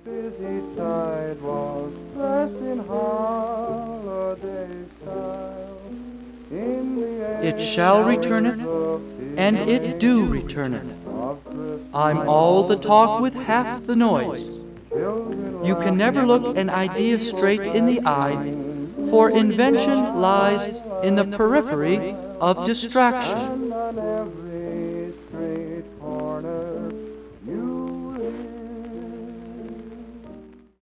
busy sidewalks, dressed in holiday style. In the It shall returneth, and it do returneth. I'm all the talk with half the noise. You can never look an idea straight in the eye, for invention lies in the periphery of distraction.